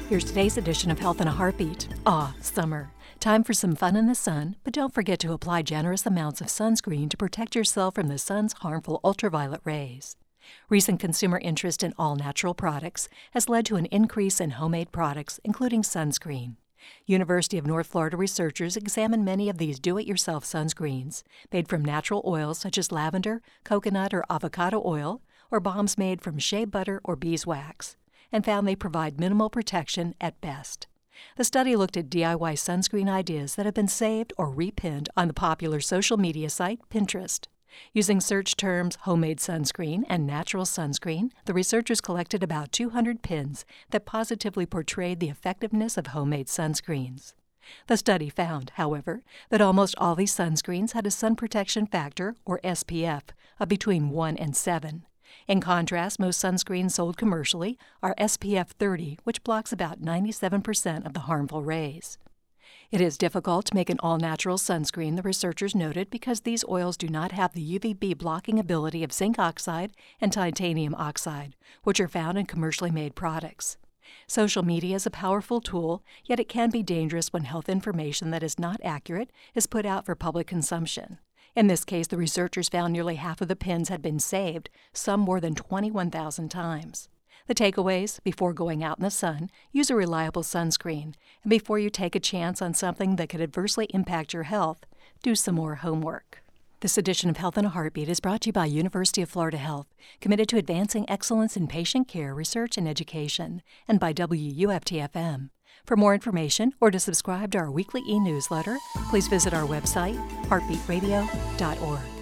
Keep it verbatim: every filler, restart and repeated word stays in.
Here's today's edition of Health in a Heartbeat. Ah, summer. Time for some fun in the sun, but don't forget to apply generous amounts of sunscreen to protect yourself from the sun's harmful ultraviolet rays. Recent consumer interest in all-natural products has led to an increase in homemade products, including sunscreen. University of North Florida researchers examined many of these do-it-yourself sunscreens, made from natural oils such as lavender, coconut, or avocado oil, or balms made from shea butter or beeswax, and found they provide minimal protection at best. The study looked at D I Y sunscreen ideas that have been saved or repinned on the popular social media site Pinterest. Using search terms homemade sunscreen and natural sunscreen, the researchers collected about two hundred pins that positively portrayed the effectiveness of homemade sunscreens. The study found, however, that almost all these sunscreens had a sun protection factor, or S P F, of between one and seven. In contrast, most sunscreens sold commercially are S P F thirty, which blocks about ninety-seven percent of the harmful rays. It is difficult to make an all-natural sunscreen, the researchers noted, because these oils do not have the U V B blocking ability of zinc oxide and titanium oxide, which are found in commercially made products. Social media is a powerful tool, yet it can be dangerous when health information that is not accurate is put out for public consumption. In this case, the researchers found nearly half of the pins had been saved, some more than twenty-one thousand times. The takeaways: before going out in the sun, use a reliable sunscreen. And before you take a chance on something that could adversely impact your health, do some more homework. This edition of Health in a Heartbeat is brought to you by University of Florida Health, committed to advancing excellence in patient care, research, and education, and by W U F T F M. For more information or to subscribe to our weekly e-newsletter, please visit our website, heartbeat radio dot org.